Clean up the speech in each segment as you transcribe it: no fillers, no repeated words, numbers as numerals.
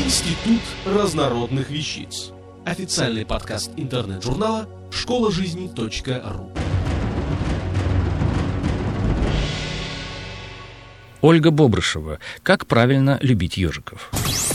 Институт разнородных вещиц. Официальный подкаст интернет-журнала школажизни.ру. Ольга Бобрышева. Как правильно любить ежиков.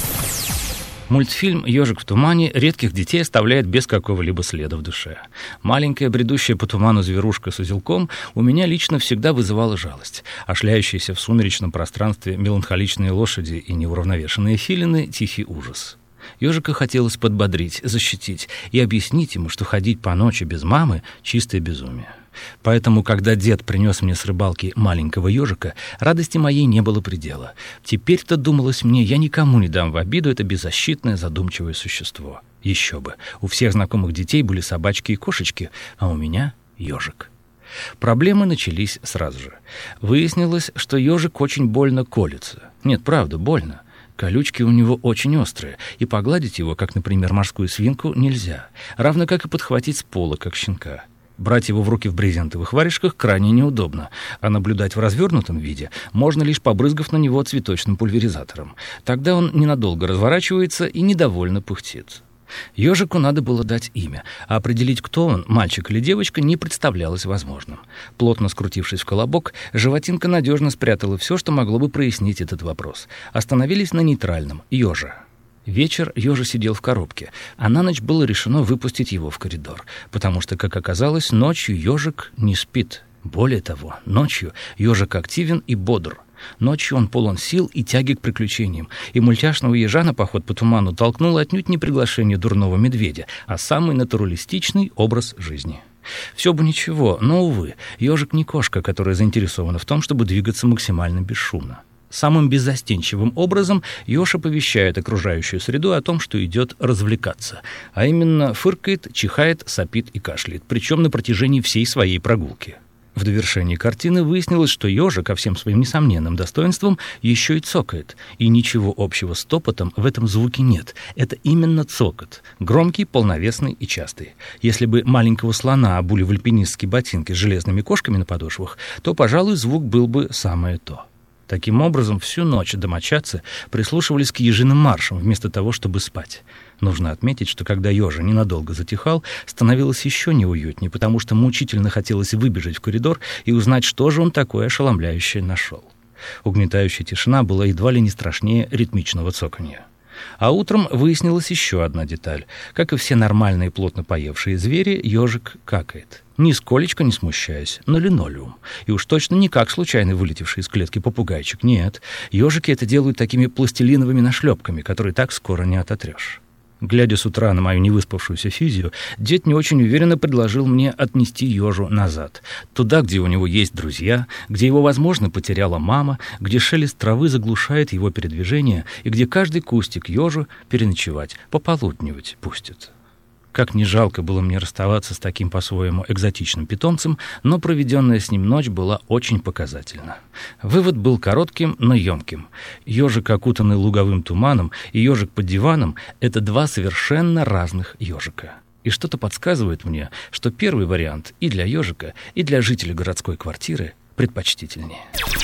Мультфильм «Ежик в тумане» редких детей оставляет без какого-либо следа в душе. Маленькая, бредущая по туману зверушка с узелком у меня лично всегда вызывала жалость, а шляющиеся в сумеречном пространстве меланхоличные лошади и неуравновешенные филины — тихий ужас. Ежика хотелось подбодрить, защитить и объяснить ему, что ходить по ночи без мамы — чистое безумие. Поэтому, когда дед принес мне с рыбалки маленького ежика, радости моей не было предела. Теперь-то, думалось мне, я никому не дам в обиду это беззащитное, задумчивое существо. Еще бы, у всех знакомых детей были собачки и кошечки, а у меня ежик. Проблемы начались сразу же. Выяснилось, что ежик очень больно колется. Нет, правда, больно. Колючки у него очень острые, и погладить его, как, например, морскую свинку, нельзя, равно как и подхватить с пола, как щенка. Брать его в руки в брезентовых варежках крайне неудобно, а наблюдать в развернутом виде можно лишь побрызгав на него цветочным пульверизатором. Тогда он ненадолго разворачивается и недовольно пыхтит. Ежику надо было дать имя, а определить, кто он, мальчик или девочка, не представлялось возможным. Плотно скрутившись в колобок, животинка надежно спрятала все, что могло бы прояснить этот вопрос. Остановились на нейтральном — ежа. Вечер ежа сидел в коробке, а на ночь было решено выпустить его в коридор, потому что, как оказалось, ночью ежик не спит. Более того, ночью ежик активен и бодр. Ночью он полон сил и тяги к приключениям, и мультяшного ежа на поход по туману толкнуло отнюдь не приглашение дурного медведя, а самый натуралистичный образ жизни. Все бы ничего, но, увы, ежик не кошка, которая заинтересована в том, чтобы двигаться максимально бесшумно. Самым беззастенчивым образом еж оповещает окружающую среду о том, что идет развлекаться, а именно фыркает, чихает, сопит и кашляет, причем на протяжении всей своей прогулки. В довершении картины выяснилось, что ежик, ко всем своим несомненным достоинствам, еще и цокает, и ничего общего с топотом в этом звуке нет. Это именно цокот, громкий, полновесный и частый. Если бы маленького слона обули в альпинистские ботинки с железными кошками на подошвах, то, пожалуй, звук был бы самое то. Таким образом, всю ночь домочадцы прислушивались к ежиным маршам вместо того, чтобы спать. Нужно отметить, что когда ежа ненадолго затихал, становилось еще неуютнее, потому что мучительно хотелось выбежать в коридор и узнать, что же он такое ошеломляющее нашел. Угнетающая тишина была едва ли не страшнее ритмичного цоканья. А утром выяснилась еще одна деталь. Как и все нормальные плотно поевшие звери, ежик какает. Нисколечко не смущаясь, на линолеум. И уж точно не как случайно вылетевший из клетки попугайчик. Нет, ежики это делают такими пластилиновыми нашлепками, которые так скоро не ототрешь. Глядя с утра на мою невыспавшуюся физию, дед не очень уверенно предложил мне отнести ежу назад. Туда, где у него есть друзья, где его, возможно, потеряла мама, где шелест травы заглушает его передвижение и где каждый кустик ежу переночевать, пополудневать пустит. Как ни жалко было мне расставаться с таким по-своему экзотичным питомцем, но проведенная с ним ночь была очень показательна. Вывод был коротким, но емким. Ежик, окутанный луговым туманом, и ежик под диваном — это два совершенно разных ежика. И что-то подсказывает мне, что первый вариант и для ежика, и для жителя городской квартиры предпочтительнее.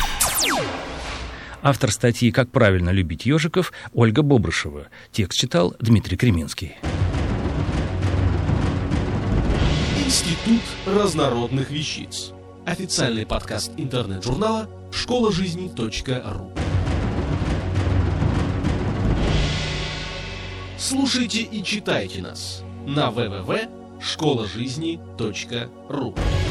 Автор статьи «Как правильно любить ежиков» Ольга Бобрышева. Текст читал Дмитрий Креминский. Институт разнородных вещиц. Официальный подкаст интернет-журнала школажизни.ру. Слушайте и читайте нас на www.школажизни.ру.